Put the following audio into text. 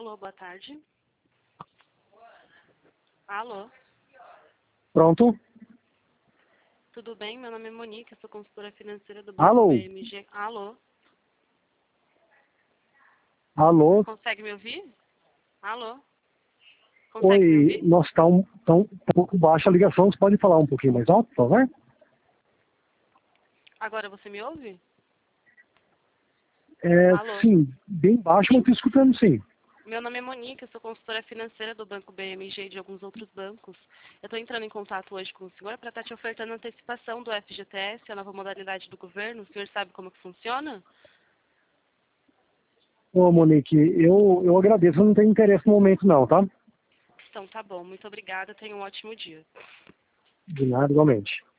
Alô, boa tarde. Alô, Pronto? tudo bem? Meu nome é Monique, sou consultora financeira do Banco Alô? BMG. Alô, Alô? consegue me ouvir? Alô, consegue me Oi, ouvir? nossa, tá um pouco baixa a ligação, você pode falar um pouquinho mais alto, por favor? Agora você me ouve? Alô, Sim, bem baixo, mas estou escutando sim. meu nome é Monique, sou consultora financeira do Banco BMG e de alguns outros bancos. Eu estou entrando em contato hoje com o senhor para estar te ofertando antecipação do FGTS, a nova modalidade do governo. O senhor sabe como que funciona? Ô, Monique, eu agradeço, eu não tenho interesse no momento não, tá? Então tá bom, muito obrigada, tenha um ótimo dia. De nada, igualmente.